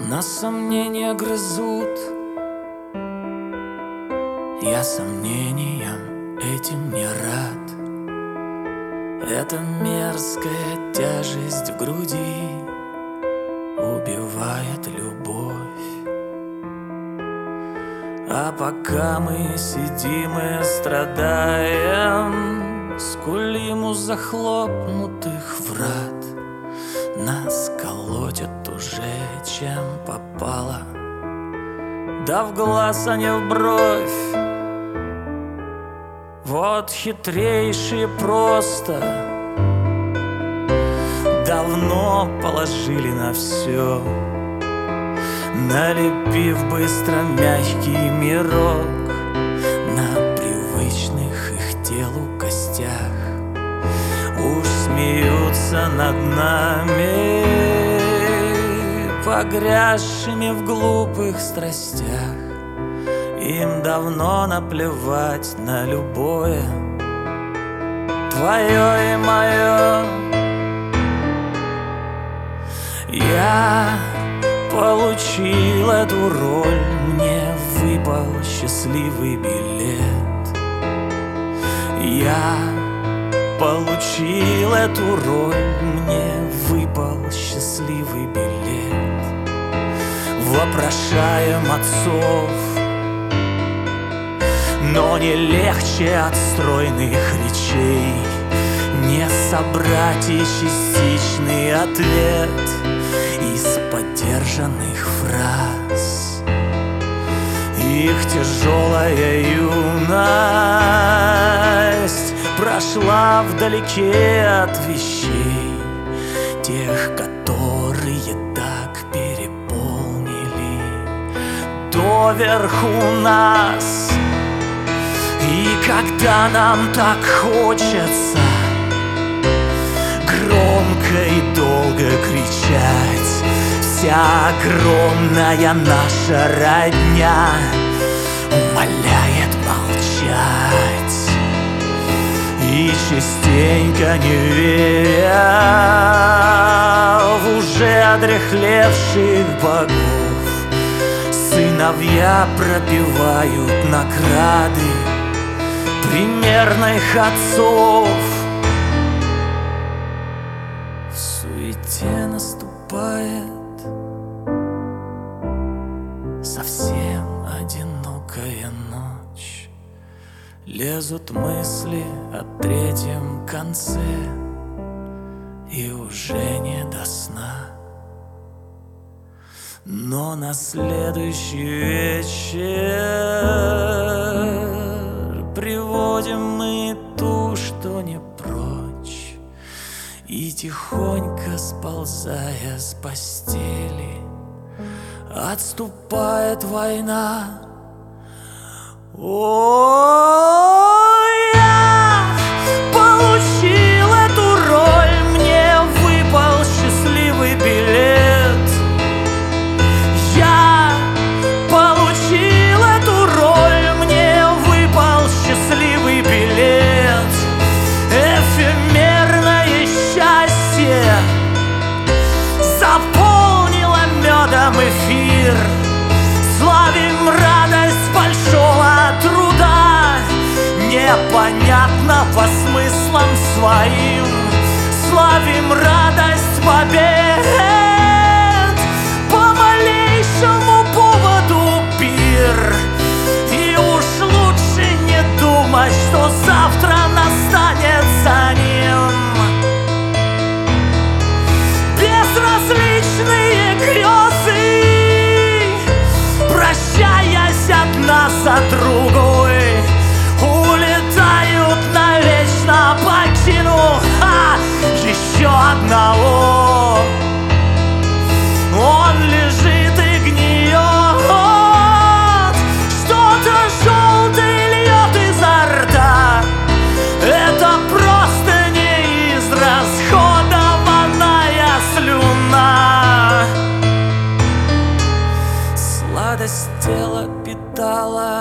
Нас сомнения грызут, я сомнениям этим не рад. Эта мерзкая тяжесть в груди убивает любовь. А пока мы сидим и страдаем, скулим у захлопнутых врат. Нас колотят уже чем попало, да в глаз, а не в бровь. Вот хитрейшие просто давно положили на все, налепив быстро мягкий мирок на привычных их телу костях. Уж смеются над нами, погрязшими в глупых страстях. Им давно наплевать на любое твое и мое. Я получил эту роль, мне выпал счастливый билет. Я получил эту роль, мне выпал счастливый билет. Вопрошаем отцов, но не легче от стройных речей не собрать и частичный ответ из поддержанных фраз. Их тяжелая юность прошла вдалеке от вещей, тех, которые так переполнили доверху нас. И когда нам так хочется громко и долго кричать, вся огромная наша родня умоляет молчать. И частенько, не веря в уже одряхлевших богов, сыновья пропевают награды примерных отцов. В суете наступает совсем одинокая ночь. Лезут мысли о третьем конце, и уже не до сна. Но на следующий вечер приводим мы ту, что не прочь, и тихонько сползая с постели, отступает война. О, я получил эту роль, мне выпал счастливый билет. Я получил эту роль, мне выпал счастливый билет. Эфемерное счастье заполнило медом эфир. Славим радость большого труда, непонятно по смыслам своим. Славим радость побед, по малейшему поводу пир. И уж лучше не думать, что завтра настанет за ним. Безразличные грезы, прощаясь одна за другой, улетают навечно, покинув еще одного. Он лежит и гниет, что-то желтое льет изо рта. Это просто неизрасходованная слюна. Сладость тела питала,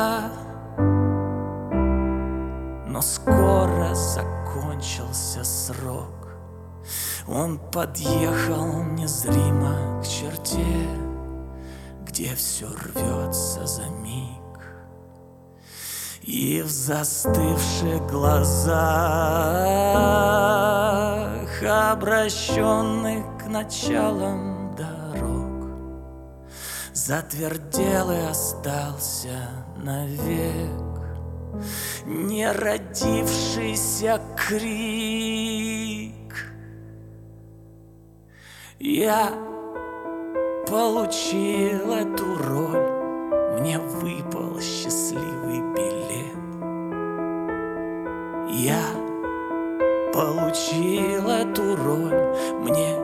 но скоро закончился срок. Он подъехал незримо к черте где все рвется за миг, и в застывших глазах, обращенных к началам дорог, затвердел и остался навек не родившийся крик. Я получил эту роль, мне выпал счастливый билет. Я получил эту роль, мне